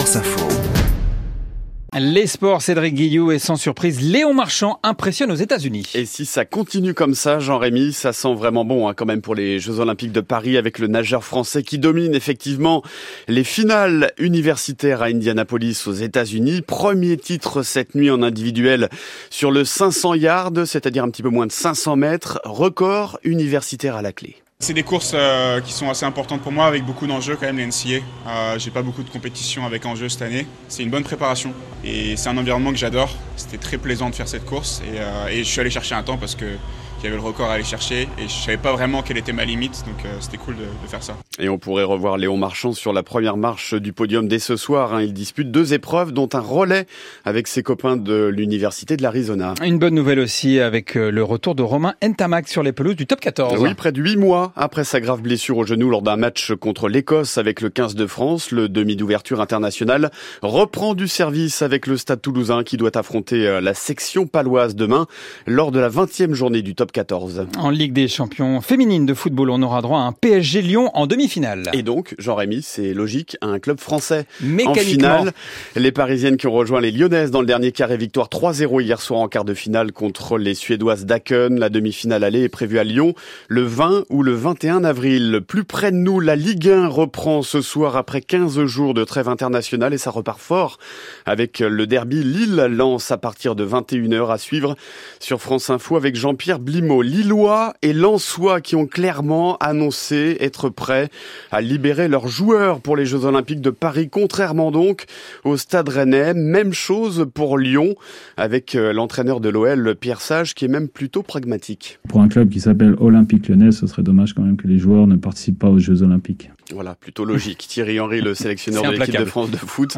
France Info. Les sports, Cédric Guillou, et sans surprise, Léon Marchand impressionne aux États-Unis. Et si ça continue comme ça, Jean-Rémy, ça sent vraiment bon quand même pour les Jeux Olympiques de Paris, avec le nageur français qui domine effectivement les finales universitaires à Indianapolis aux États-Unis. Premier titre cette nuit en individuel sur le 500 yards, c'est-à-dire un petit peu moins de 500 mètres. Record universitaire à la clé. C'est des courses qui sont assez importantes pour moi, avec beaucoup d'enjeux quand même, les NCA. J'ai pas beaucoup de compétitions avec enjeux cette année. C'est une bonne préparation et c'est un environnement que j'adore. C'était très plaisant de faire cette course et je suis allé chercher un temps parce que il y avait le record à aller chercher et je savais pas vraiment quelle était ma limite, donc c'était cool de faire ça. Et on pourrait revoir Léon Marchand sur la première marche du podium dès ce soir. Il dispute 2 épreuves, dont un relais avec ses copains de l'université de l'Arizona. Une bonne nouvelle aussi avec le retour de Romain Ntamak sur les pelouses du top 14. Oui, près de 8 mois après sa grave blessure au genou lors d'un match contre l'Écosse avec le 15 de France, le demi d'ouverture international reprend du service avec le Stade Toulousain qui doit affronter la section paloise demain lors de la 20e journée du top 14. En Ligue des champions féminines de football, on aura droit à un PSG Lyon en demi-finale. Et donc, Jean-Rémy, c'est logique, un club français mécaniquement. En finale. Les Parisiennes qui ont rejoint les Lyonnaises dans le dernier carré, victoire 3-0 hier soir en quart de finale contre les Suédoises d'Aken. La demi-finale aller est prévue à Lyon le 20 ou le 21 avril. Plus près de nous, la Ligue 1 reprend ce soir après 15 jours de trêve internationale et ça repart fort avec le derby Lille-Lens à partir de 21h à suivre sur France Info avec Jean-Pierre Blimaud. Lillois et Lensois qui ont clairement annoncé être prêts à libérer leurs joueurs pour les Jeux Olympiques de Paris, contrairement donc au Stade Rennais. Même chose pour Lyon avec l'entraîneur de l'OL, Pierre Sage, qui est même plutôt pragmatique. Pour un club qui s'appelle Olympique Lyonnais, ce serait dommage quand même que les joueurs ne participent pas aux Jeux Olympiques. Voilà, plutôt logique. Thierry Henry, le sélectionneur de l'équipe de France de foot,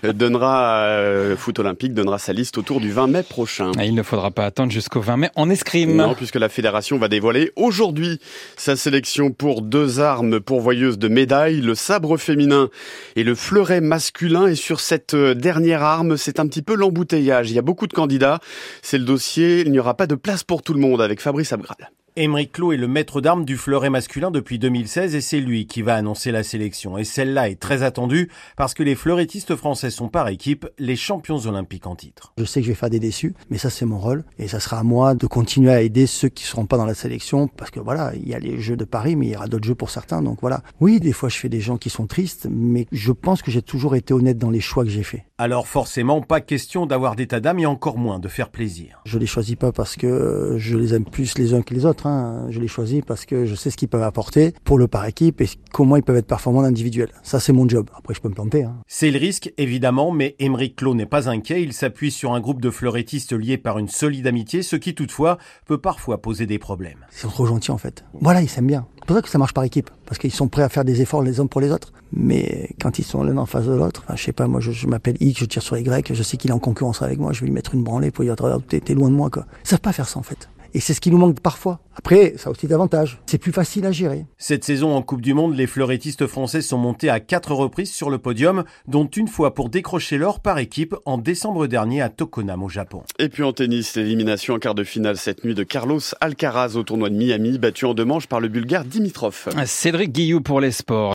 foot olympique, donnera sa liste autour du 20 mai prochain. Et il ne faudra pas attendre jusqu'au 20 mai en escrime. Non, puisque la fédération va dévoiler aujourd'hui sa sélection pour 2 armes pourvoyeuses de médailles, le sabre féminin et le fleuret masculin. Et sur cette dernière arme, c'est un petit peu l'embouteillage. Il y a beaucoup de candidats. C'est le dossier. Il n'y aura pas de place pour tout le monde avec Fabrice Abgral. Aymeric Loh est le maître d'armes du fleuret masculin depuis 2016 et c'est lui qui va annoncer la sélection. Et celle-là est très attendue parce que les fleurettistes français sont par équipe les champions olympiques en titre. Je sais que je vais faire des déçus, mais ça c'est mon rôle et ça sera à moi de continuer à aider ceux qui seront pas dans la sélection parce que voilà, il y a les Jeux de Paris mais il y aura d'autres jeux pour certains, donc voilà. Oui, des fois je fais des gens qui sont tristes, mais je pense que j'ai toujours été honnête dans les choix que j'ai faits. Alors forcément, pas question d'avoir d'état d'âme et encore moins de faire plaisir. Je les choisis pas parce que je les aime plus les uns que les autres. Je les choisis parce que je sais ce qu'ils peuvent apporter pour le par équipe et comment ils peuvent être performants individuels. Ça, c'est mon job. Après, je peux me planter. C'est le risque, évidemment, mais Aymeric Loh n'est pas inquiet. Il s'appuie sur un groupe de fleurettistes liés par une solide amitié, ce qui, toutefois, peut parfois poser des problèmes. Ils sont trop gentils, en fait. Voilà, ils s'aiment bien. C'est pour ça que ça marche par équipe. Parce qu'ils sont prêts à faire des efforts les uns pour les autres. Mais quand ils sont l'un en face de l'autre, je sais pas, moi, je m'appelle X, je tire sur Y, je sais qu'il est en concurrence avec moi, je vais lui mettre une branlée pour lui dire, t'es loin de moi, quoi. Ils savent pas faire ça, en fait. Et c'est ce qui nous manque parfois. Après, ça a aussi d'avantages. C'est plus facile à gérer. Cette saison en Coupe du Monde, les fleurettistes français sont montés à 4 reprises sur le podium, dont une fois pour décrocher l'or par équipe en décembre dernier à Tokonam au Japon. Et puis en tennis, l'élimination en quart de finale cette nuit de Carlos Alcaraz au tournoi de Miami, battu en 2 manches par le Bulgare Dimitrov. Cédric Guillou pour les sports.